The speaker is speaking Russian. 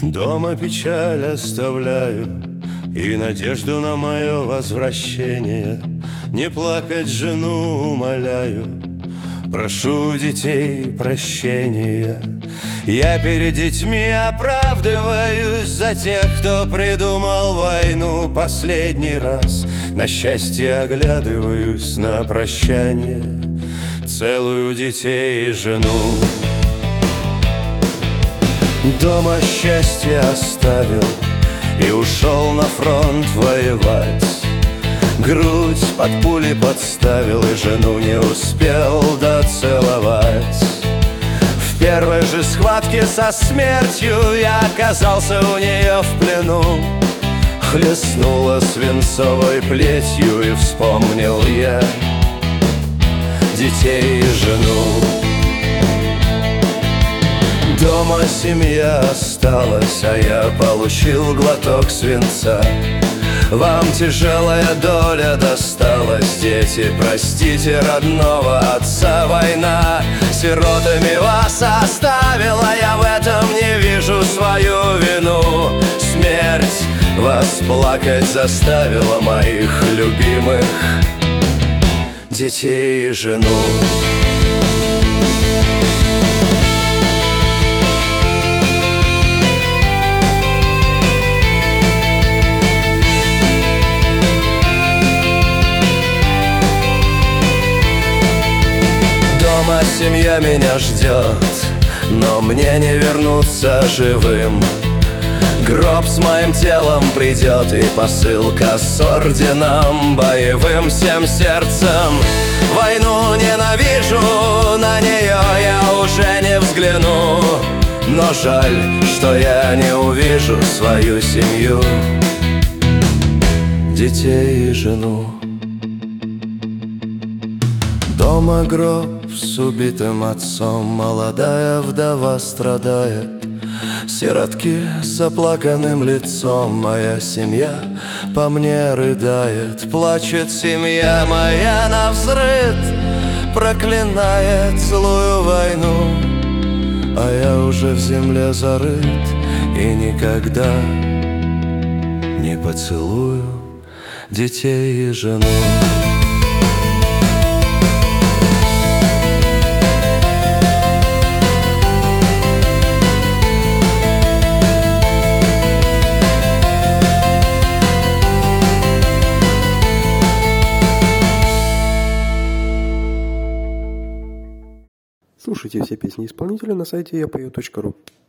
Дома печаль оставляю и надежду на мое возвращение. Не плакать жену умоляю, прошу детей прощения. Я перед детьми оправдываюсь за тех, кто придумал войну последний раз. На счастье оглядываюсь на прощание, целую детей и жену. Дома счастье оставил и ушел на фронт воевать. Грудь под пули подставил и жену не успел доцеловать. В первой же схватке со смертью я оказался у нее в плену. Хлестнула свинцовой плетью, и вспомнил я детей и жену. Дома семья осталась, а я получил глоток свинца. Вам тяжелая доля досталась, дети, простите родного отца. Война сиротами вас оставила, я в этом не вижу свою вину. Смерть вас плакать заставила, моих любимых детей и жену. Семья меня ждет, но мне не вернуться живым. Гроб с моим телом придет и посылка с орденом боевым. Всем сердцем войну ненавижу, на нее я уже не взгляну. Но жаль, что я не увижу свою семью, детей и жену. Дома гроб с убитым отцом, молодая вдова страдает. Сиротки с заплаканным лицом, моя семья по мне рыдает. Плачет семья моя навзрыд, проклинает злую войну. А я уже в земле зарыт и никогда не поцелую детей и жену. Слушайте все песни исполнителя на сайте yapayot.ru.